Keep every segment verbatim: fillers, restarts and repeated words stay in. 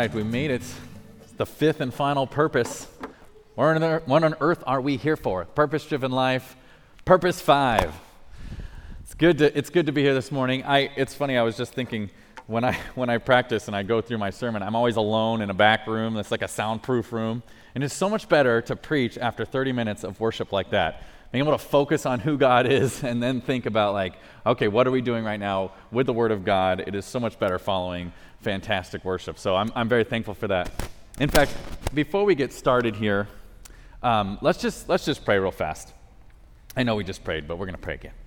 right, we made it. It's the fifth and final purpose. What on earth, what on earth are we here for? Purpose-driven life, purpose five. It's good to it's good to be here this morning. I it's funny. I was just thinking when I when I practice and I go through my sermon, I'm always alone in a back room that's like a soundproof room, and it's so much better to preach after thirty minutes of worship like that. Being able to focus on who God is and then think about like, okay, what are we doing right now with the Word of God? It is so much better following fantastic worship. So I'm I'm very thankful for that. In fact, before we get started here, um, let's just let's just pray real fast. I know we just prayed, but we're going to pray again.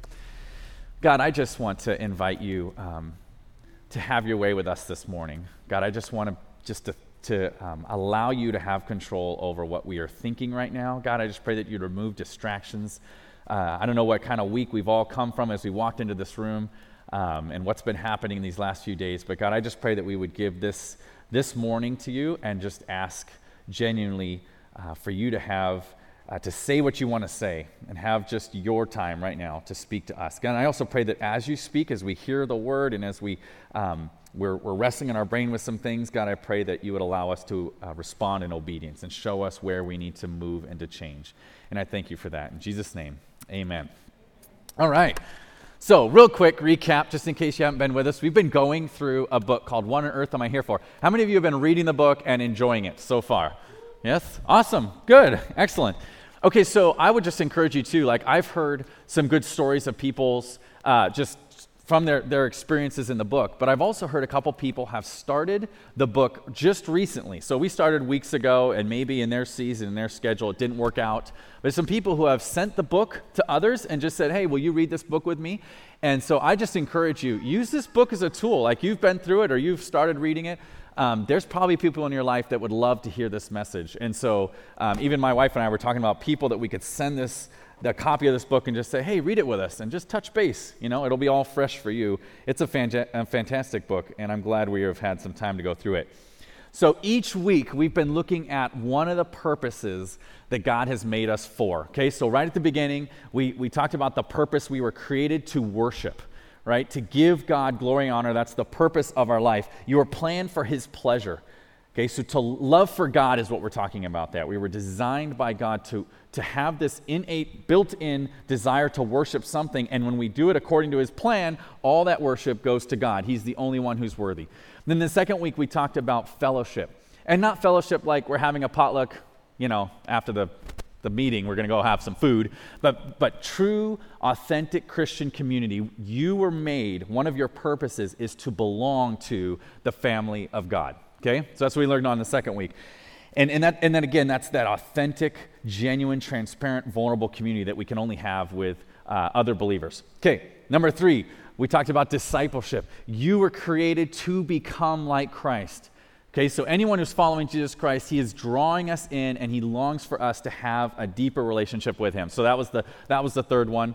God, I just want to invite you um, to have your way with us this morning. God, I just want to just to to um, allow you to have control over what we are thinking right now. God, I just pray that you'd remove distractions. Uh, I don't know what kind of week we've all come from as we walked into this room um, and what's been happening in these last few days, but God, I just pray that we would give this this morning to you and just ask genuinely uh, for you to have, uh, to say what you want to say and have just your time right now to speak to us. God, I also pray that as you speak, as we hear the word and as we um, We're, we're wrestling in our brain with some things. God, I pray that you would allow us to uh, respond in obedience and show us where we need to move and to change. And I thank you for that. In Jesus' name, amen. All right. So real quick recap, just in case you haven't been with us. We've been going through a book called What on Earth Am I Here For? How many of you have been reading the book and enjoying it so far? Yes? Awesome. Good. Excellent. Okay, so I would just encourage you too. Like I've heard some good stories of people's uh, just from their, their experiences in the book, but I've also heard a couple people have started the book just recently. So we started weeks ago, and maybe in their season, in their schedule, it didn't work out. There's some people who have sent the book to others and just said, hey, will you read this book with me? And so I just encourage you, use this book as a tool. Like you've been through it or you've started reading it. Um, there's probably people in your life that would love to hear this message. And so um, even my wife and I were talking about people that we could send this the copy of this book and just say, hey, read it with us and just touch base. You know, it'll be all fresh for you. It's a, fan- a fantastic book, and I'm glad we have had some time to go through it. So each week, we've been looking at one of the purposes that God has made us for. Okay, so right at the beginning, we, we talked about the purpose we were created to worship, right? To give God glory and honor. That's the purpose of our life. You were planned for His pleasure. Okay, so to love for God is what we're talking about there. We were designed by God to, to have this innate, built-in desire to worship something, and when we do it according to His plan, all that worship goes to God. He's the only one who's worthy. Then the second week, we talked about fellowship. And not fellowship like we're having a potluck, you know, after the, the meeting, we're going to go have some food, but, but true, authentic Christian community. You were made, one of your purposes is to belong to the family of God. Okay, so that's what we learned on the second week. And and that and then again, that's that authentic, genuine, transparent, vulnerable community that we can only have with uh, other believers. Okay, number three, we talked about discipleship. You were created to become like Christ. Okay, so anyone who's following Jesus Christ, He is drawing us in and He longs for us to have a deeper relationship with Him. So that was the that was the third one.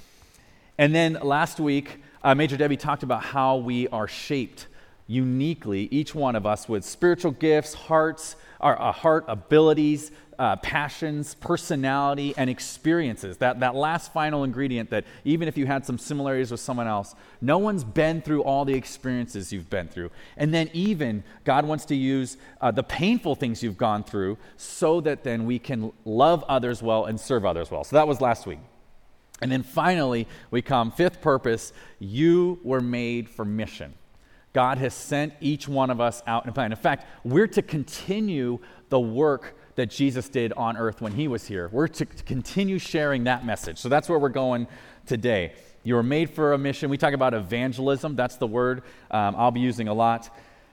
And then last week, uh, Major Debbie talked about how we are shaped uniquely, each one of us, with spiritual gifts, hearts, our, our heart abilities, uh, passions, personality, and experiences. That, that last final ingredient that even if you had some similarities with someone else, no one's been through all the experiences you've been through. And then even God wants to use uh, the painful things you've gone through so that then we can love others well and serve others well. So that was last week. And then finally, we come, fifth purpose, you were made for mission. God has sent each one of us out in a plan. In fact, we're to continue the work that Jesus did on earth when He was here. We're to continue sharing that message. So that's where we're going today. You were made for a mission. We talk about evangelism. That's the word um, I'll be using a lot.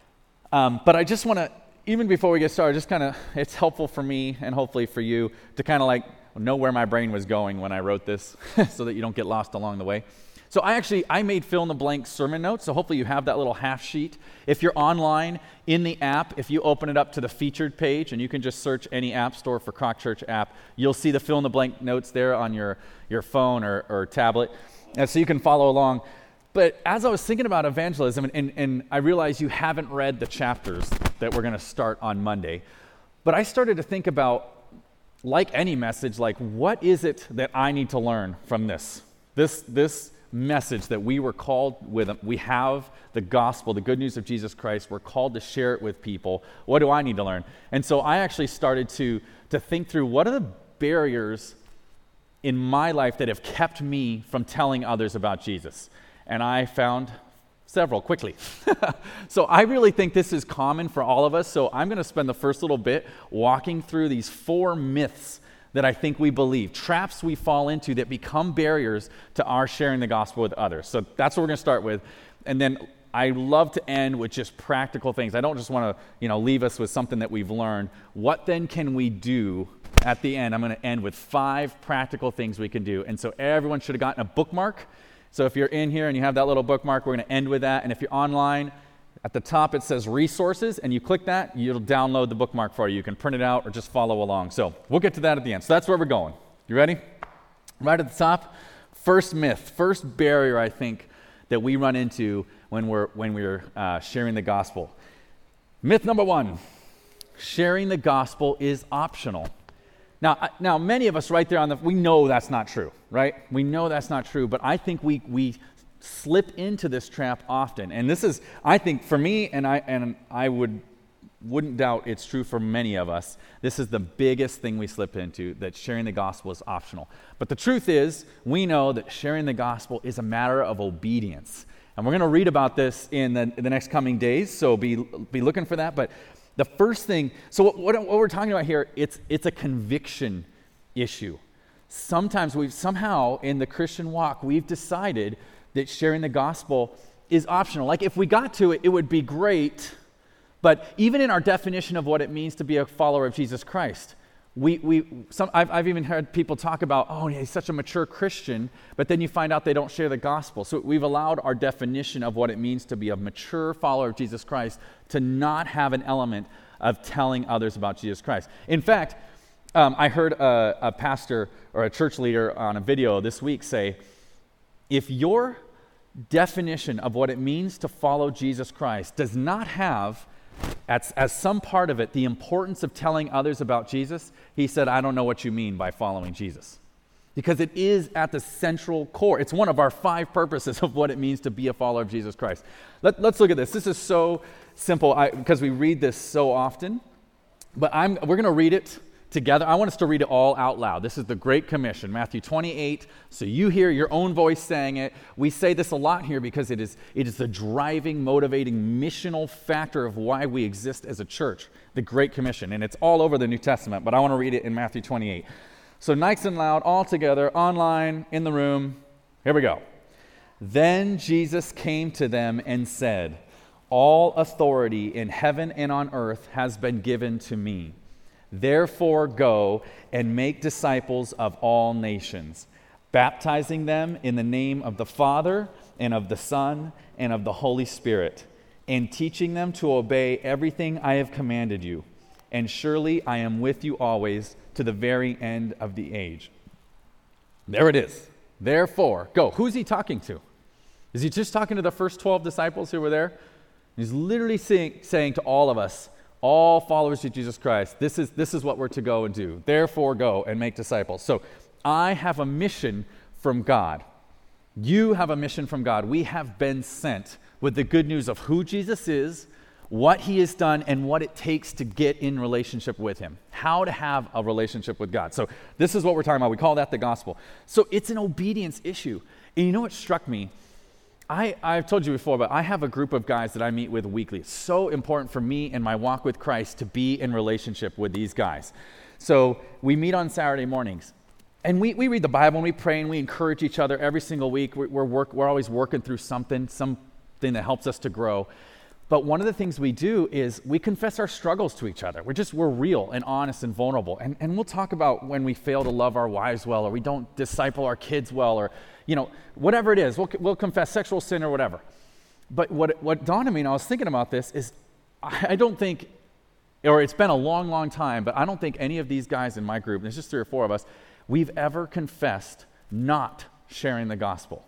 Um, but I just want to, even before we get started, just kind of, it's helpful for me and hopefully for you to kind of like know where my brain was going when I wrote this so that you don't get lost along the way. So I actually, I made fill-in-the-blank sermon notes, so hopefully you have that little half sheet. If you're online, in the app, if you open it up to the featured page, and you can just search any app store for Croc Church app, you'll see the fill-in-the-blank notes there on your, your phone or, or tablet, and so you can follow along. But as I was thinking about evangelism, and, and, and I realized you haven't read the chapters that we're going to start on Monday, but I started to think about, like any message, like what is it that I need to learn from this? This, this message that we were called with. We have the gospel, the good news of Jesus Christ. We're called to share it with people. What do I need to learn? And so I actually started to, to think through what are the barriers in my life that have kept me from telling others about Jesus. And I found several quickly. So I really think this is common for all of us. So I'm going to spend the first little bit walking through these four myths that I think we believe, traps we fall into that become barriers to our sharing the gospel with others. So that's what we're going to start with. And then I love to end with just practical things. I don't just want to, you know, leave us with something that we've learned. What then can we do at the end? I'm going to end with five practical things we can do. And so everyone should have gotten a bookmark. So if you're in here and you have that little bookmark, we're going to end with that. And if you're online, at the top it says resources, and you click that, it'll download the bookmark for you. You can print it out or just follow along. So we'll get to that at the end. So that's where we're going. You ready? Right at the top, first myth, first barrier I think that we run into when we're when we're uh, sharing the gospel. Myth number one: sharing the gospel is optional. Now, now many of us right there on the, we know that's not true, right? We know that's not true, but I think we we slip into this trap often. And this is, I think, for me, and I and I would wouldn't doubt it's true for many of us, this is the biggest thing we slip into, that sharing the gospel is optional. But the truth is, we know that sharing the gospel is a matter of obedience. And we're going to read about this in the, in the next coming days, so be be looking for that. But the first thing, so what, what, what we're talking about here, it's it's a conviction issue. Sometimes we've somehow in the Christian walk, we've decided that sharing the gospel is optional. Like if we got to it, it would be great, but even in our definition of what it means to be a follower of Jesus Christ, we we some I've, I've even heard people talk about, oh, yeah, he's such a mature Christian, but then you find out they don't share the gospel. So we've allowed our definition of what it means to be a mature follower of Jesus Christ to not have an element of telling others about Jesus Christ. In fact, um, I heard a, a pastor or a church leader on a video this week say, if your definition of what it means to follow Jesus Christ does not have, as, as some part of it, the importance of telling others about Jesus, he said, I don't know what you mean by following Jesus. Because it is at the central core. It's one of our five purposes of what it means to be a follower of Jesus Christ. Let, let's look at this. This is so simple I, because we read this so often. But I'm, we're going to read it together. I want us to read it all out loud. This is the Great Commission, Matthew twenty-eight. So you hear your own voice saying it. We say this a lot here because it is it is the driving, motivating, missional factor of why we exist as a church, the Great Commission. And it's all over the New Testament, but I want to read it in Matthew twenty-eight. So nice and loud, all together, online, in the room. Here we go. Then Jesus came to them and said, all authority in heaven and on earth has been given to me. Therefore go and make disciples of all nations, baptizing them in the name of the Father and of the Son and of the Holy Spirit, and teaching them to obey everything I have commanded you. And surely I am with you always to the very end of the age. There it is. Therefore, go. Who's he talking to? Is he just talking to the first twelve disciples who were there? He's literally saying, saying to all of us, all followers of Jesus Christ, this is this is what we're to go and do. Therefore, go and make disciples. So I have a mission from God. You have a mission from God. We have been sent with the good news of who Jesus is, what he has done, and what it takes to get in relationship with him. How to have a relationship with God. So this is what we're talking about. We call that the gospel. So it's an obedience issue. And you know what struck me? I, I've told you before, but I have a group of guys that I meet with weekly. It's so important for me in my walk with Christ to be in relationship with these guys. So we meet on Saturday mornings. And we, we read the Bible and we pray and we encourage each other every single week. We're, we're, work, we're always working through something, something that helps us to grow. But one of the things we do is we confess our struggles to each other. We're just, we're real and honest and vulnerable. And, and we'll talk about when we fail to love our wives well, or we don't disciple our kids well, or, you know, whatever it is. We'll, we'll confess sexual sin or whatever. But what, what dawned on me, and I was thinking about this, is I, I don't think, or it's been a long, long time, but I don't think any of these guys in my group, and there's just three or four of us, we've ever confessed not sharing the gospel.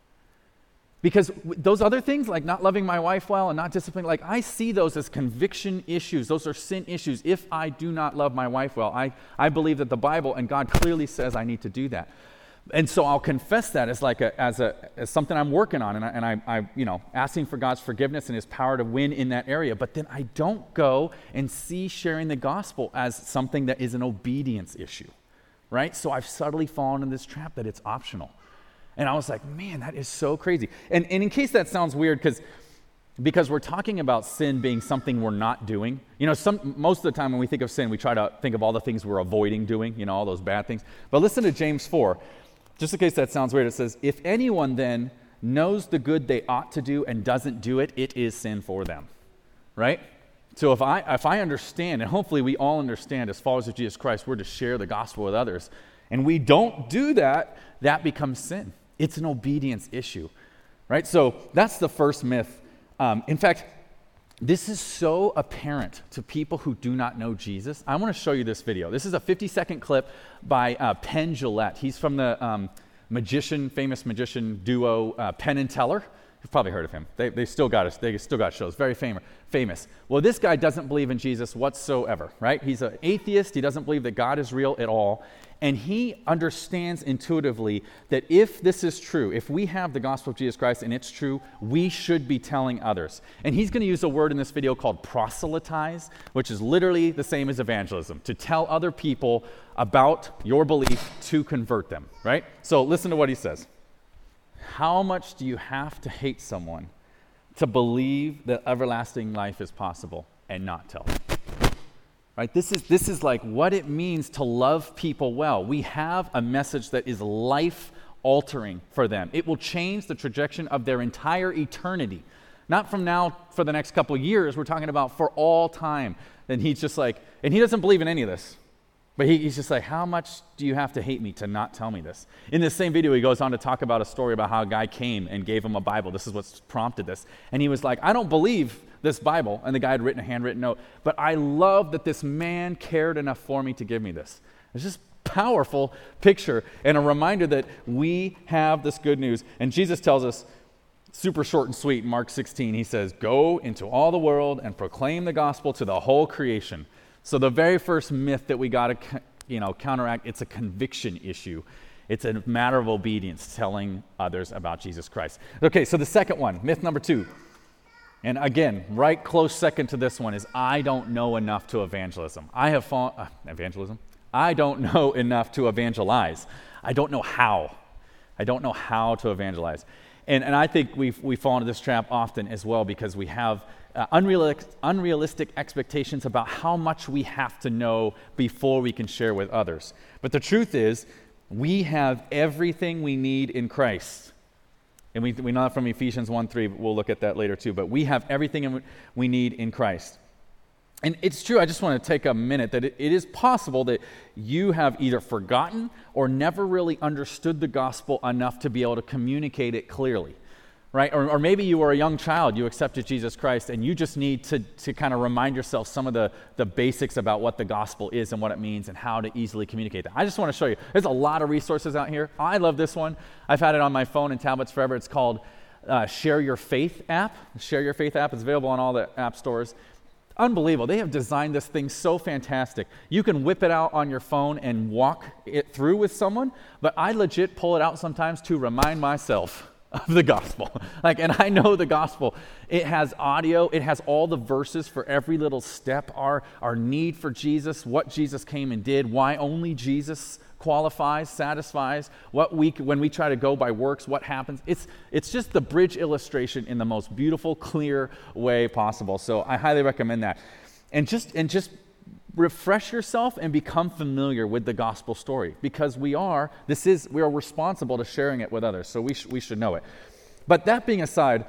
Because those other things, like not loving my wife well and not disciplining, like I see those as conviction issues. Those are sin issues. If I do not love my wife well, I, I believe that the Bible and God clearly says I need to do that. And so I'll confess that as like a, as a as something I'm working on, and I, and I, I you know asking for God's forgiveness and His power to win in that area. But then I don't go and see sharing the gospel as something that is an obedience issue, right? So I've subtly fallen in this trap that it's optional, and I was like, man, that is so crazy. And and in case that sounds weird, because because we're talking about sin being something we're not doing. You know, some most of the time when we think of sin, we try to think of all the things we're avoiding doing. You know, all those bad things. But listen to James four. Just in case that sounds weird, it says, if anyone then knows the good they ought to do and doesn't do it, it is sin for them, right? So if I if I understand, and hopefully we all understand as followers of Jesus Christ, we're to share the gospel with others, and we don't do that, that becomes sin. It's an obedience issue, right? So that's the first myth. Um, in fact, this is so apparent to people who do not know Jesus. I want to show you this video. This is a fifty-second clip by uh, Penn Jillette. He's from the um, magician, famous magician duo uh, Penn and Teller. You've probably heard of him. They, they still got us. They still got shows. Very famous. Famous. Well, this guy doesn't believe in Jesus whatsoever, right? He's an atheist. He doesn't believe that God is real at all. And he understands intuitively that if this is true, if we have the gospel of Jesus Christ and it's true, we should be telling others. And he's going to use a word in this video called proselytize, which is literally the same as evangelism, to tell other people about your belief to convert them, right? So listen to what he says. How much do you have to hate someone to believe that everlasting life is possible and not tell them? Right? This is this is like what it means to love people well. We have a message that is life-altering for them. It will change the trajectory of their entire eternity. Not from now for the next couple of years. We're talking about for all time. And he's just like, and he doesn't believe in any of this. But he, he's just like, how much do you have to hate me to not tell me this? In this same video, he goes on to talk about a story about how a guy came and gave him a Bible. This is what's prompted this. And he was like, I don't believe this Bible. And the guy had written a handwritten note. But I love that this man cared enough for me to give me this. It's just powerful picture and a reminder that we have this good news. And Jesus tells us, super short and sweet, in Mark sixteen, he says, go into all the world and proclaim the gospel to the whole creation. So the very first myth that we got to, you know, counteract, it's a conviction issue. It's a matter of obedience, telling others about Jesus Christ. Okay, so the second one, myth number two, and again, right close second to this one is I don't know enough to evangelism. I have fallen, uh, evangelism? I don't know enough to evangelize. I don't know how. I don't know how to evangelize. And and I think we we fall into this trap often as well because we have uh, unrealistic, unrealistic expectations about how much we have to know before we can share with others. But the truth is, we have everything we need in Christ. And we, we know that from Ephesians one three, but we'll look at that later too. But we have everything we need in Christ. And it's true, I just want to take a minute that it, it is possible that you have either forgotten or never really understood the gospel enough to be able to communicate it clearly, right? Or, or maybe you were a young child, you accepted Jesus Christ, and you just need to, to kind of remind yourself some of the, the basics about what the gospel is and what it means and how to easily communicate that. I just want to show you, there's a lot of resources out here. I love this one. I've had it on my phone and tablets forever. It's called uh, Share Your Faith app. Share Your Faith app is available on all the app stores. Unbelievable. They have designed this thing so fantastic. You can whip it out on your phone and walk it through with someone, but I legit pull it out sometimes to remind myself of the gospel. Like, and I know the gospel. It has audio. It has all the verses for every little step, our, our need for Jesus, what Jesus came and did, why only Jesus qualifies, satisfies, what we when we try to go by works, what happens. It's it's just the bridge illustration in the most beautiful, clear way possible. So I highly recommend that. And just and just refresh yourself and become familiar with the gospel story because we are this is we are responsible to sharing it with others. So we sh- we should know it. But that being aside,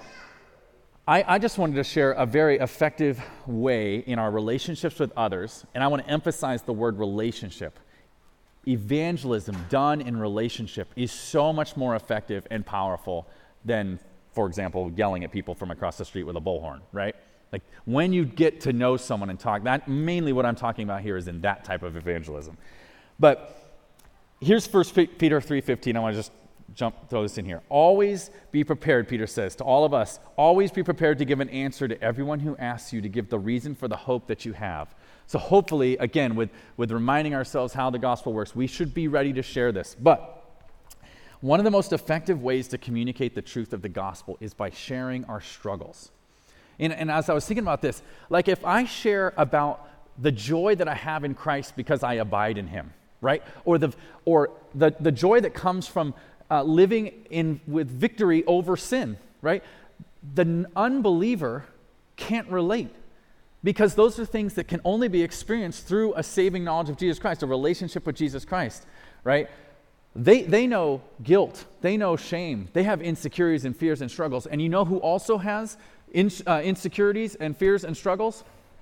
I, I just wanted to share a very effective way in our relationships with others, and I want to emphasize the word relationship. Evangelism done in relationship is so much more effective and powerful than, for example, yelling at people from across the street with a bullhorn, right? Like when you get to know someone and talk, that mainly what I'm talking about here is in that type of evangelism. But here's First Peter three fifteen. I want to just jump, throw this in here. Always be prepared, Peter says to all of us, always be prepared to give an answer to everyone who asks you to give the reason for the hope that you have. So hopefully, again, with, with reminding ourselves how the gospel works, we should be ready to share this. But One of the most effective ways to communicate the truth of the gospel is by sharing our struggles. And, and as I was thinking about this, like if I share about the joy that I have in Christ because I abide in him, right? Or the or the, the joy that comes from uh, living in with victory over sin, right? The n- unbeliever can't relate because those are things that can only be experienced through a saving knowledge of Jesus Christ, a relationship with Jesus Christ, right? They they know guilt, they know shame, they have insecurities and fears and struggles. And you know who also has in, uh, insecurities and fears and struggles?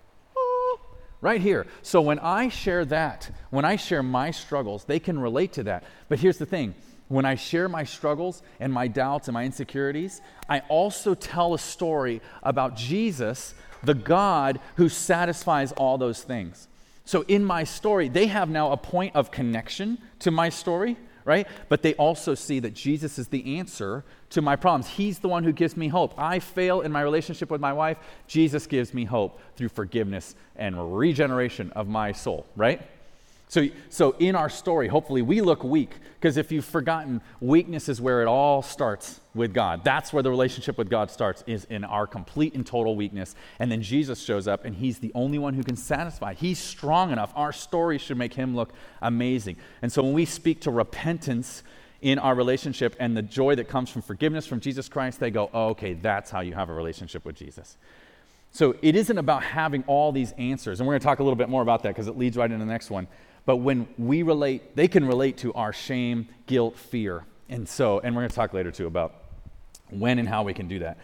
Right here. So when I share that, when I share my struggles, they can relate to that. But here's the thing. When I share my struggles and my doubts and my insecurities, I also tell a story about Jesus, the God who satisfies all those things. So in my story, they have now a point of connection to my story, right? But they also see that Jesus is the answer to my problems. He's the one who gives me hope. I fail in my relationship with my wife. Jesus gives me hope through forgiveness and regeneration of my soul, right? So, so in our story, hopefully we look weak, because if you've forgotten, weakness is where it all starts with God. That's where the relationship with God starts, is in our complete and total weakness. And then Jesus shows up, and he's the only one who can satisfy. He's strong enough. Our story should make him look amazing. And so when we speak to repentance in our relationship and the joy that comes from forgiveness from Jesus Christ, they go, oh, okay, that's how you have a relationship with Jesus. So it isn't about having all these answers. And we're going to talk a little bit more about that because it leads right into the next one. But when we relate, they can relate to our shame, guilt, fear. And so, and we're going to talk later too about when and how we can do that.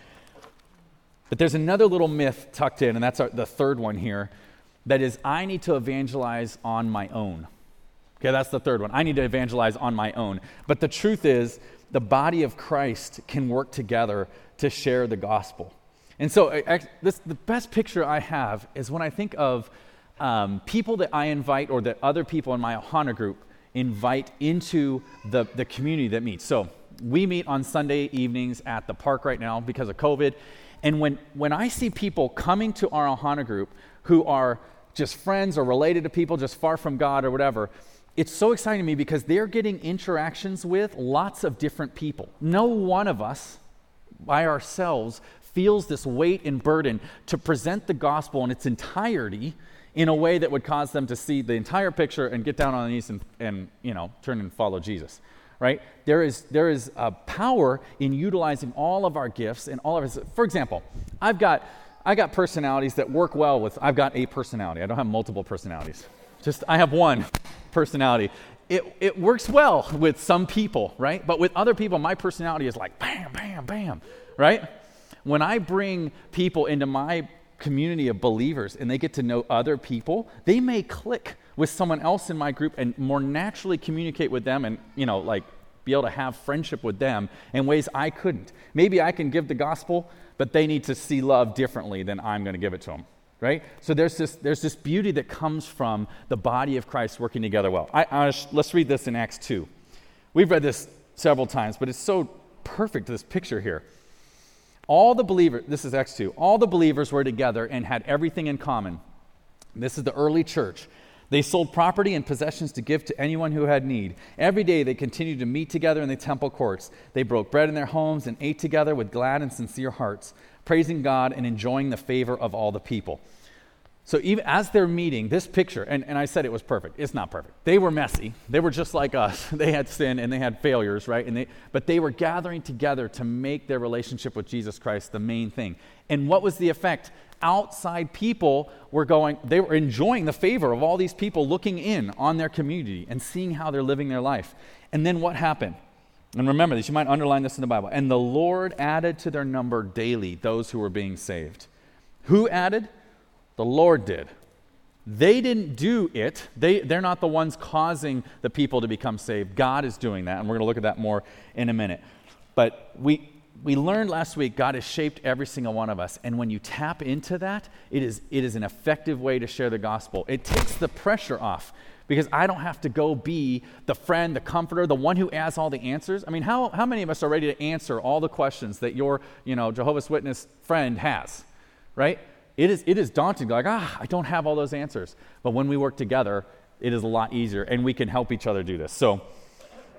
But there's another little myth tucked in, and that's our, the third one here, that is, I need to evangelize on my own. Okay, that's the third one. I need to evangelize on my own. But the truth is, the body of Christ can work together to share the gospel. And so I, this, the best picture I have is when I think of um, people that I invite, or that other people in my Ohana group invite into the, the community that meets. So we meet on Sunday evenings at the park right now because of COVID. And when, when I see people coming to our Ohana group who are just friends or related to people just far from God or whatever, it's so exciting to me because they're getting interactions with lots of different people. No one of us by ourselves feels this weight and burden to present the gospel in its entirety in a way that would cause them to see the entire picture and get down on their knees and, and you know, turn and follow Jesus, right? There is there is a power in utilizing all of our gifts and all of us. For example, I've got I got personalities that work well with. I've got a personality. I don't have multiple personalities. Just I have one personality. It it works well with some people, right? But with other people, my personality is like bam, bam, bam, right? When I bring people into my community of believers and they get to know other people, they may click with someone else in my group and more naturally communicate with them and, you know, like be able to have friendship with them in ways I couldn't. Maybe I can give the gospel, but they need to see love differently than I'm going to give it to them, right? So there's this there's this beauty that comes from the body of Christ working together well. I, I let's read this in Acts two. We've read this several times, but it's so perfect, this picture here. All the believers, this is Acts two, all the believers were together and had everything in common. This is the early church. They sold property and possessions to give to anyone who had need. Every day they continued to meet together in the temple courts. They broke bread in their homes and ate together with glad and sincere hearts, praising God and enjoying the favor of all the people. So even as they're meeting, this picture, and, and I said it was perfect. It's not perfect. They were messy. They were just like us. They had sin and they had failures, right? And they, but they were gathering together to make their relationship with Jesus Christ the main thing. And what was the effect? Outside people were going, they were enjoying the favor of all these people looking in on their community and seeing how they're living their life. And then what happened? And remember this, you might underline this in the Bible. And the Lord added to their number daily those who were being saved. Who added? The Lord did. They didn't do it. They, they're not the ones causing the people to become saved. God is doing that, and we're going to look at that more in a minute. But we we learned last week God has shaped every single one of us, and when you tap into that, it is it is an effective way to share the gospel. It takes the pressure off because I don't have to go be the friend, the comforter, the one who has all the answers. I mean, how how many of us are ready to answer all the questions that your you know Jehovah's Witness friend has, right? It is it is daunting, like, ah, I don't have all those answers. But when we work together, it is a lot easier, and we can help each other do this. So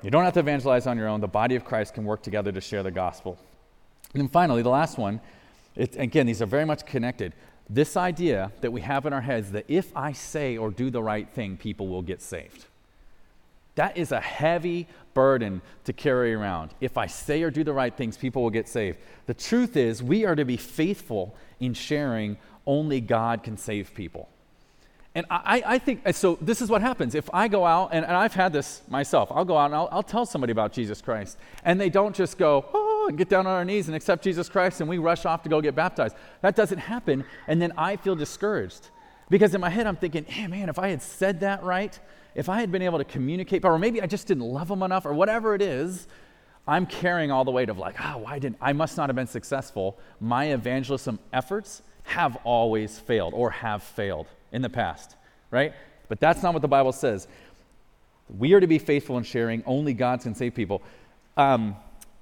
You don't have to evangelize on your own. The body of Christ can work together to share the gospel. And then finally, the last one, it, again, these are very much connected. This idea that we have in our heads that if I say or do the right thing, people will get saved. That is a heavy burden to carry around. If I say or do the right things, people will get saved. The truth is, we are to be faithful in sharing. Only God can save people. And I, I think, so this is what happens. If I go out, and, and I've had this myself, I'll go out and I'll, I'll tell somebody about Jesus Christ, and they don't just go, oh, and get down on our knees and accept Jesus Christ, and we rush off to go get baptized. That doesn't happen, and then I feel discouraged. Because in my head, I'm thinking, hey, man, if I had said that right, if I had been able to communicate, or maybe I just didn't love them enough, or whatever it is, I'm carrying all the weight of like, oh, why didn't, I must not have been successful. My evangelism efforts have always failed, or have failed in the past, right? But that's not what the Bible says. We are to be faithful in sharing. Only God can save people. Um,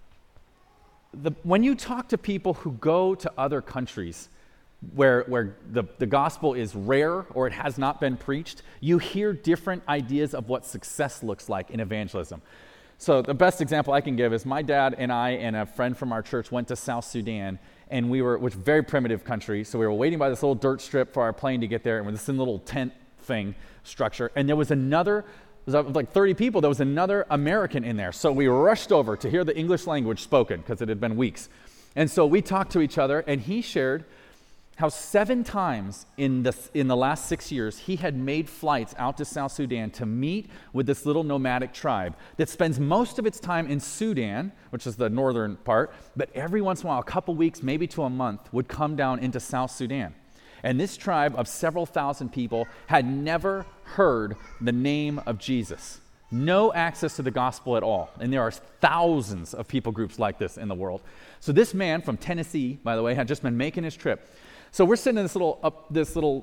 the, when you talk to people who go to other countries where, where the, the gospel is rare or it has not been preached, you hear different ideas of what success looks like in evangelism. So the best example I can give is my dad and I and a friend from our church went to South Sudan, and we were, which is a very primitive country, so we were waiting by this little dirt strip for our plane to get there, and with this little tent thing structure, and there was another, there was like thirty people, there was another American in there, so we rushed over to hear the English language spoken, because it had been weeks. And so we talked to each other, and he shared how seven times in the, in the last six years, he had made flights out to South Sudan to meet with this little nomadic tribe that spends most of its time in Sudan, which is the northern part, but every once in a while, a couple weeks, maybe to a month, would come down into South Sudan. And this tribe of several thousand people had never heard the name of Jesus. No access to the gospel at all. And there are thousands of people groups like this in the world. So this man from Tennessee, by the way, had just been making his trip. So we're sitting in this little up this little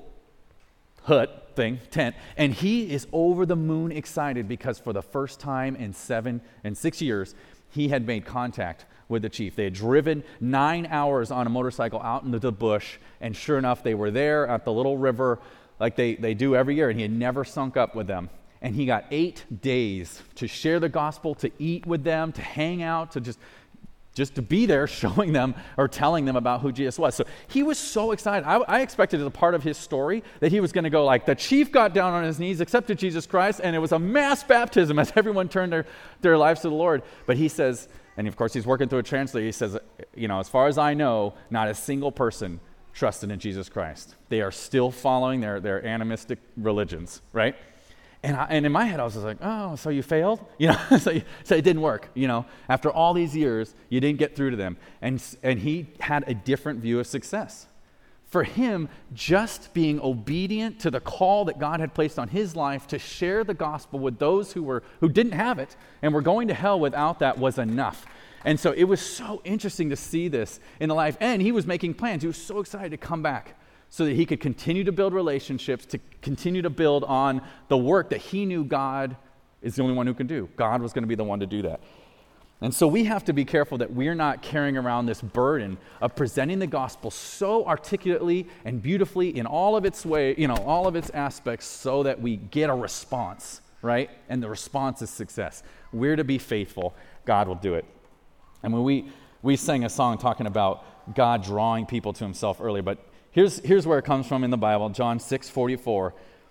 hut thing, tent, and he is over the moon excited because for the first time in seven and six years, he had made contact with the chief. They had driven nine hours on a motorcycle out into the bush, and sure enough, they were there at the little river like they, they do every year, and he had never sunk up with them. And he got eight days to share the gospel, to eat with them, to hang out, to just... just to be there showing them or telling them about who Jesus was. So he was so excited. I, I expected as a part of his story that he was going to go like, the chief got down on his knees, accepted Jesus Christ, and it was a mass baptism as everyone turned their, their lives to the Lord. But he says, and of course he's working through a translator, he says, you know, as far as I know, not a single person trusted in Jesus Christ. They are still following their, their animistic religions, right? And, I, and in my head, I was just like, oh, so you failed? You know, so, you, so it didn't work, you know. After all these years, you didn't get through to them. And, and he had a different view of success. For him, just being obedient to the call that God had placed on his life to share the gospel with those who were who didn't have it and were going to hell without that was enough. And so it was so interesting to see this in the life. And he was making plans. He was so excited to come back so that he could continue to build relationships, to continue to build on the work that he knew God is the only one who can do. God was going to be the one to do that. And so we have to be careful that we're not carrying around this burden of presenting the gospel so articulately and beautifully in all of its way, you know, all of its aspects so that we get a response, right? And the response is success. We're to be faithful. God will do it. And when we, we sang a song talking about God drawing people to himself earlier, but Here's, here's where it comes from in the Bible, John six forty-four.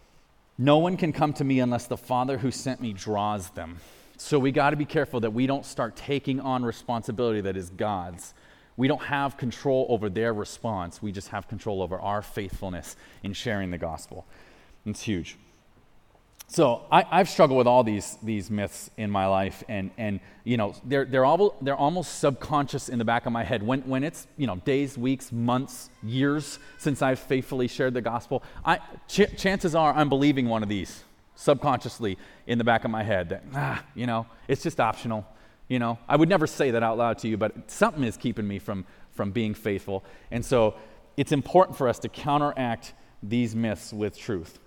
No one can come to me unless the Father who sent me draws them. So we got to be careful that we don't start taking on responsibility that is God's. We don't have control over their response. We just have control over our faithfulness in sharing the gospel. It's huge. So I, I've struggled with all these these myths in my life, and and you know they're they're all they're almost subconscious in the back of my head. When when it's you know days, weeks, months, years since I've faithfully shared the gospel, I ch- chances are I'm believing one of these subconsciously in the back of my head that ah you know it's just optional. You know I would never say that out loud to you, but something is keeping me from from being faithful, and so it's important for us to counteract these myths with truth.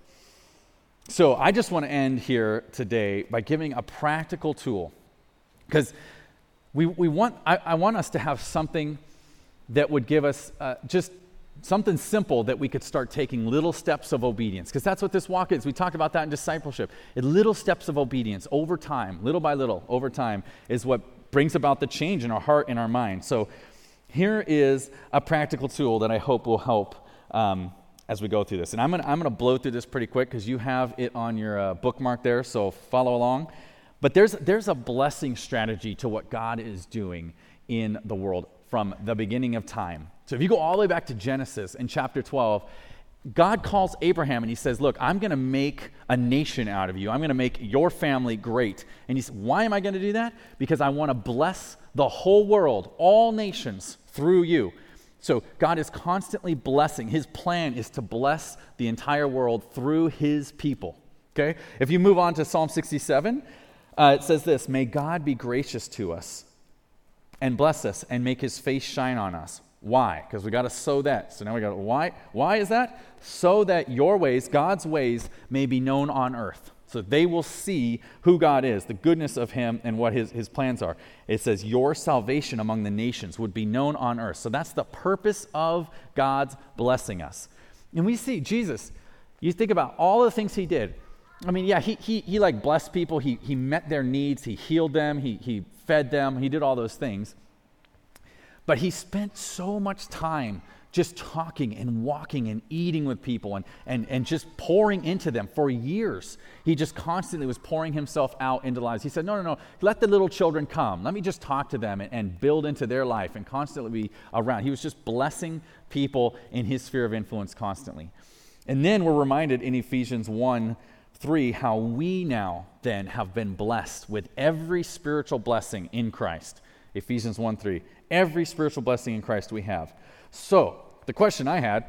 So I just want to end here today by giving a practical tool, because we we want I, I want us to have something that would give us uh, just something simple that we could start taking little steps of obedience, because that's what this walk is. We talked about that in discipleship. And little steps of obedience over time, little by little, over time, is what brings about the change in our heart and our mind. So here is a practical tool that I hope will help um, as we go through this. And I'm going to I'm gonna blow through this pretty quick because you have it on your uh, bookmark there, so follow along. But there's there's a blessing strategy to what God is doing in the world from the beginning of time. So if you go all the way back to Genesis in chapter twelve, God calls Abraham and he says, look, I'm going to make a nation out of you. I'm going to make your family great. And he says, why am I going to do that? Because I want to bless the whole world, all nations, through you. So God is constantly blessing. His plan is to bless the entire world through his people. Okay? If you move on to Psalm sixty-seven, uh, it says this, may God be gracious to us and bless us and make his face shine on us. Why? Because we got to sow that. So now we got to, why? Why is that? So that your ways, God's ways, may be known on earth. So they will see who God is, the goodness of him, and what his, his plans are. It says, your salvation among the nations would be known on earth. So that's the purpose of God's blessing us. And we see Jesus, you think about all the things he did. I mean, yeah, he he he like blessed people. He he met their needs. He healed them. He he fed them. He did all those things. But he spent so much time just talking and walking and eating with people and, and, and just pouring into them for years. He just constantly was pouring himself out into lives. He said, no, no, no, let the little children come. Let me just talk to them and, and build into their life and constantly be around. He was just blessing people in his sphere of influence constantly. And then we're reminded in Ephesians one three how we now then have been blessed with every spiritual blessing in Christ. Ephesians one three, every spiritual blessing in Christ we have. So, the question I had,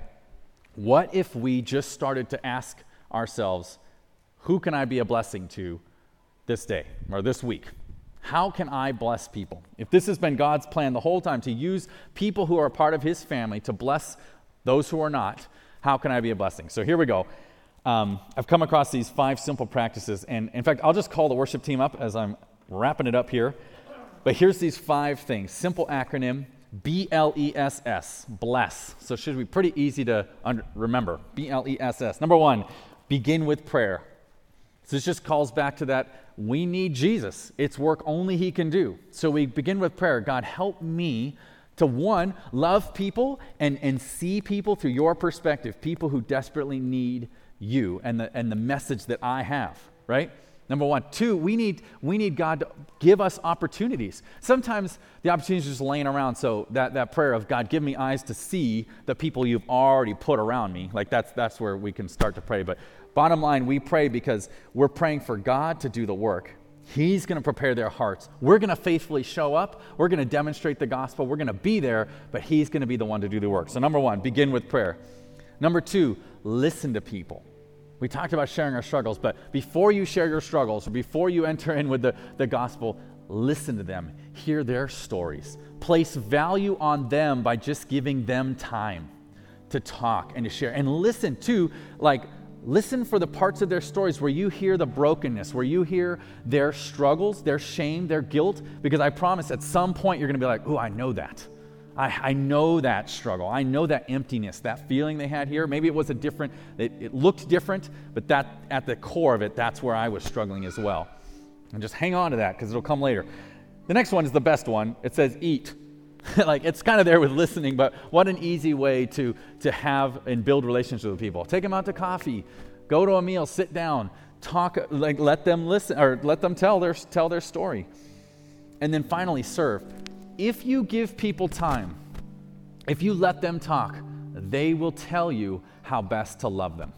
what if we just started to ask ourselves, who can I be a blessing to this day or this week? How can I bless people? If this has been God's plan the whole time to use people who are a part of his family to bless those who are not, how can I be a blessing? So here we go. Um, I've come across these five simple practices, and in fact, I'll just call the worship team up as I'm wrapping it up here. But here's these five things, simple acronym, B L E S S, bless. So it should be pretty easy to under, remember, B L E S S. Number one, begin with prayer. So this just calls back to that, we need Jesus. It's work only he can do. So we begin with prayer. God, help me to, one, love people and, and see people through your perspective, people who desperately need you and the, and the message that I have, right? Number one. Two, we need we need God to give us opportunities. Sometimes the opportunities are just laying around, so that, that prayer of, God, give me eyes to see the people you've already put around me, like that's that's where we can start to pray. But bottom line, we pray because we're praying for God to do the work. He's going to prepare their hearts. We're going to faithfully show up. We're going to demonstrate the gospel. We're going to be there, but he's going to be the one to do the work. So number one, begin with prayer. Number two, listen to people. We talked about sharing our struggles, but before you share your struggles, or before you enter in with the, the gospel, listen to them, hear their stories. Place value on them by just giving them time to talk and to share. And listen to, like, listen for the parts of their stories where you hear the brokenness, where you hear their struggles, their shame, their guilt, because I promise at some point you're going to be like, oh, I know that. I, I know that struggle. I know that emptiness, that feeling they had here. Maybe it was a different, it, it looked different, but that at the core of it, that's where I was struggling as well. And just hang on to that because it'll come later. The next one is the best one. It says eat. Like it's kind of there with listening, but what an easy way to, to have and build relationships with people. Take them out to coffee, go to a meal, sit down, talk, like let them listen or let them tell their tell their story. And then finally serve. If you give people time, if you let them talk, they will tell you how best to love them.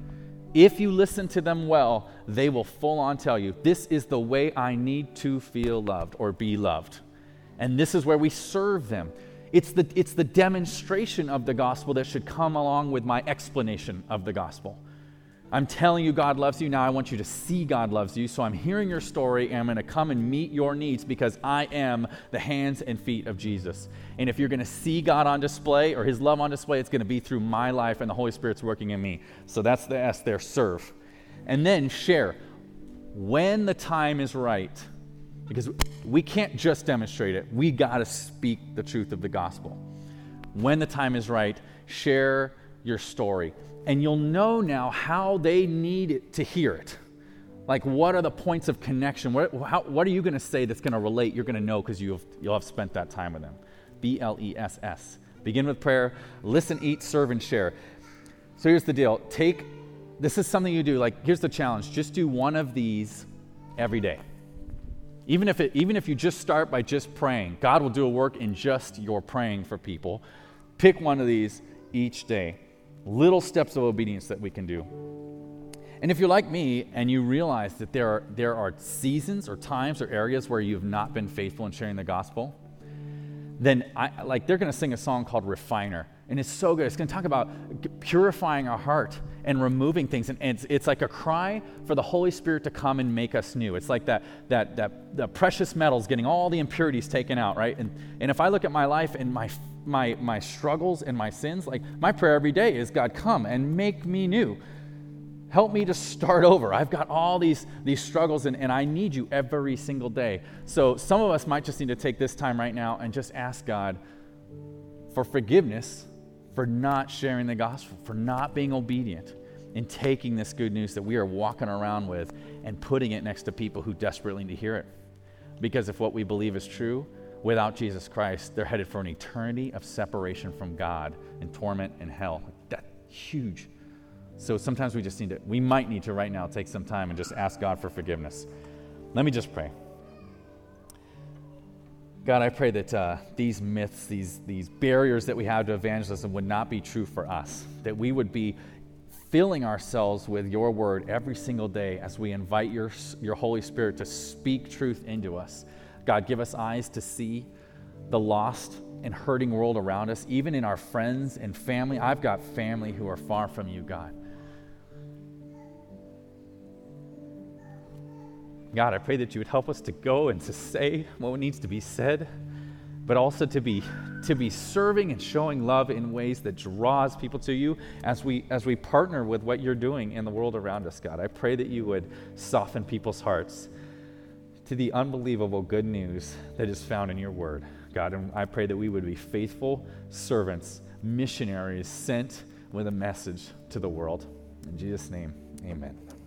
If you listen to them well, they will full on tell you, this is the way I need to feel loved or be loved. And this is where we serve them. It's the, it's the demonstration of the gospel that should come along with my explanation of the gospel. I'm telling you God loves you. Now I want you to see God loves you. So I'm hearing your story and I'm going to come and meet your needs because I am the hands and feet of Jesus. And if you're going to see God on display or his love on display, it's going to be through my life and the Holy Spirit's working in me. So that's the S there, serve. And then share when the time is right. Because we can't just demonstrate it. We got to speak the truth of the gospel. when the time is right, share your story. And you'll know now how they need it to hear it. Like, what are the points of connection? What, how, what are you going to say that's going to relate? You're going to know because you'll you'll have spent that time with them. B L E S S. Begin with prayer. Listen, eat, serve, and share. So here's the deal. Take, this is something you do. Like, here's the challenge. Just do one of these every day. Even if it, even if you just start by just praying, God will do a work in just your praying for people. Pick one of these each day. Little steps of obedience that we can do. And if you're like me and you realize that there are there are seasons or times or areas where you've not been faithful in sharing the gospel, then I, like they're going to sing a song called Refiner. And it's so good. It's going to talk about purifying our heart and removing things. And it's, it's like a cry for the Holy Spirit to come and make us new. It's like that that that the precious metals getting all the impurities taken out, right? And and if I look at my life and my my my struggles and my sins, like my prayer every day is, God, come and make me new. Help me to start over. I've got all these, these struggles, and, and I need you every single day. So some of us might just need to take this time right now and just ask God for forgiveness for not sharing the gospel, for not being obedient in taking this good news that we are walking around with and putting it next to people who desperately need to hear it. Because if what we believe is true, without Jesus Christ, they're headed for an eternity of separation from God and torment and hell. That's huge. So sometimes we just need to, we might need to right now take some time and just ask God for forgiveness. Let me just pray. God, I pray that uh, these myths, these, these barriers that we have to evangelism would not be true for us, that we would be filling ourselves with your word every single day as we invite your, your Holy Spirit to speak truth into us. God, give us eyes to see the lost and hurting world around us, even in our friends and family. I've got family who are far from you, God. God, I pray that you would help us to go and to say what needs to be said, but also to be to be serving and showing love in ways that draws people to you as we as we partner with what you're doing in the world around us, God. I pray that you would soften people's hearts to the unbelievable good news that is found in your word, God. And I pray that we would be faithful servants, missionaries sent with a message to the world. In Jesus' name, amen.